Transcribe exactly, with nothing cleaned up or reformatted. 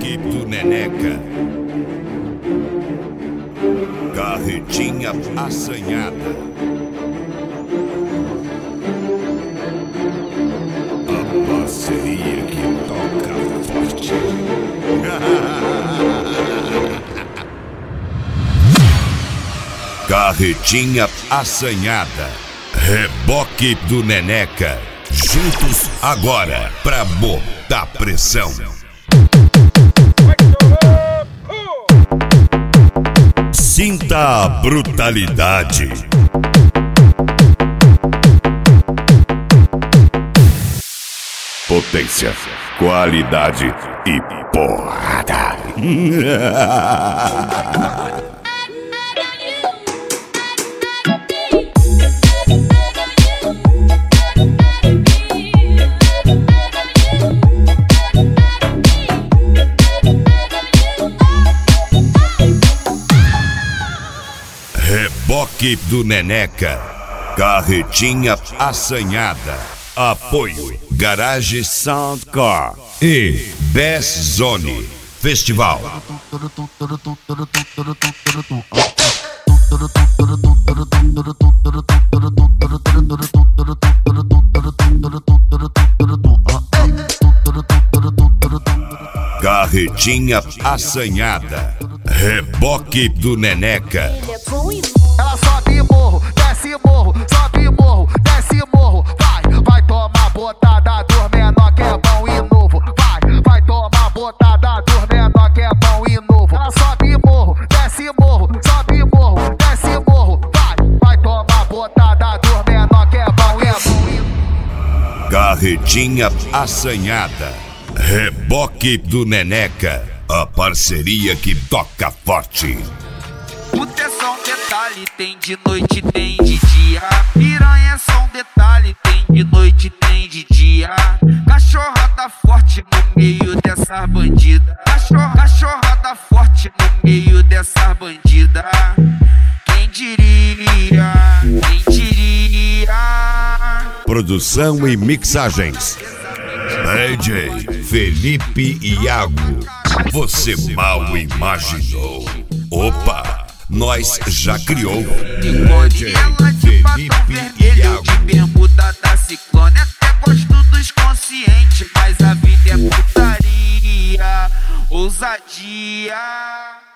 Reboque do Neneca. Carretinha assanhada. A parceria que toca forte. Carretinha assanhada. Reboque do Neneca. Juntos agora pra botar pressão. Sinta a brutalidade. Potência, qualidade e porrada. Reboque do Neneca. Carretinha assanhada. Apoio Garage Soundcore e Best Zone Festival. Carretinha assanhada. Reboque do Neneca. Ela sobe morro, desce morro, sobe morro, desce morro. Vai, vai tomar botada dos menor que é bom e novo. Vai, vai tomar botada dos menor que é bom e novo. Ela sobe morro, desce morro, sobe morro, desce morro. Vai, vai tomar botada dos menor que é bom e bom e novo. Carretinha assanhada. Reboque do Neneca. A parceria que toca forte. Puta é só um detalhe, tem de noite, tem de dia. Piranha é só um detalhe, tem de noite, tem de dia. Cachorra tá forte no meio dessa bandida. Cachorra, cachorra tá forte no meio dessa bandida. Quem diria, quem diria. Produção e mixagens D J Felipe Iago. Você mal imaginou. Opa, nós já criou. D J Felipe Iago. De bermuda da Ciclone, até gosto dos conscientes, mas a vida é putaria, ousadia.